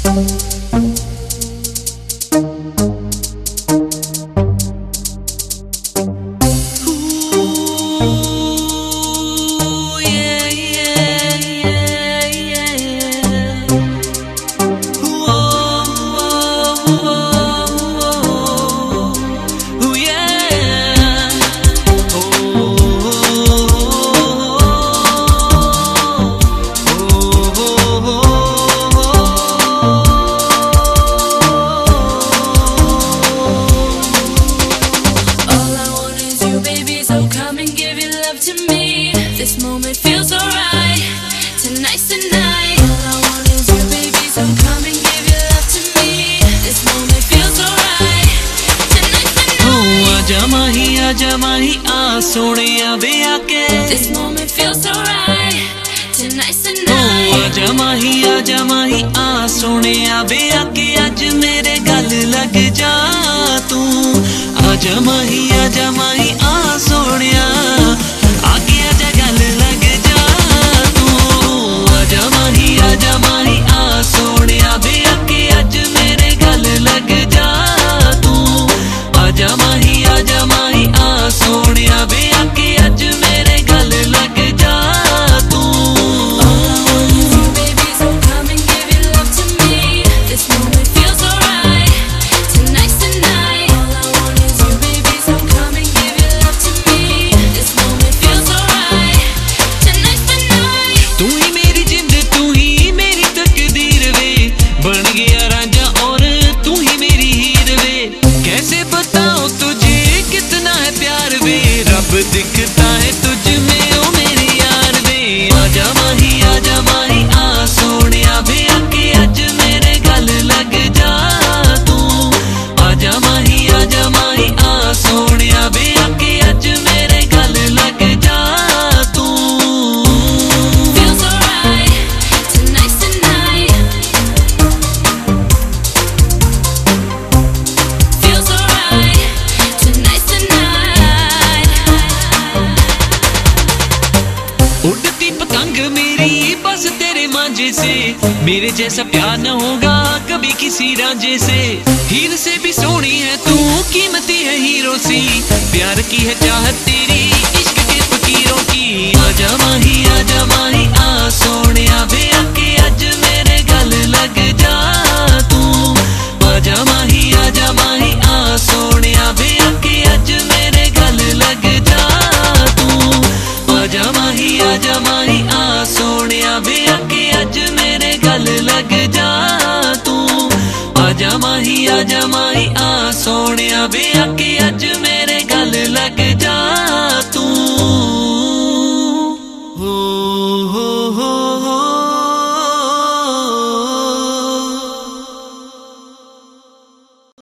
This moment feels alright. Tonight's the night. All I want is you, baby, so come and give your love to me. This moment feels alright. Tonight's the night. Oh, आजा माही आ सोनिया वे आके. This moment feels alright. Tonight's the night. Oh, आजा माही आ सोनिया वे आके. आज मेरे गल लग जा तू. आजा माही आ सोनिया आके आजा गल लग जा तू. आजा माही आ सोनिया वे आके. आज मेरे गल लग जा तू. आजा माही आ सोनिया वे आके. आज मेरे गल लग जा तू. Baby, so come and give your love to me. This moment feels alright. Tonight's the night. All I want is you, baby, so come and give your love to me. This moment feels alright. Tonight's the night. तू ही मेरी जिंद, तू ही मेरी तकदीर वे. बन गया रांझा और तू ही मेरी हीर वे. कैसे बताऊं तुझे कितना है प्यार वे. रब दिखता है तुझ में ओ मेरे यार वे. आजा माही आ सोनिया वे आके. आज मेरे गल लग जा तू. आजा माही आ सोनिया वे आके. आज मेरे गल लग जा तू. Feels alright. Tonight's the night. Feels alright. Tonight's the night. उड़ती पतंग मेरी बस तेरे मांझे से. मेरे जैसा प्यार न होगा कभी किसी रांझे से. हीर से भी सोनी है तू, कीमती है हीरो सी. प्यार की है चाहत तेरी, इश्क के फकीरों की. आजा माही आ सोनिया वे आके. आज मेरे गल लग जा तू. आजा माही आ सोनिया वे आके. आज मेरे गल लग जा तू. आजा माही आ सोनिया वे आके. आज मेरे गल लग जा तू. आजा माही आ सोनिया वे आके. आज मेरे गल लग जा.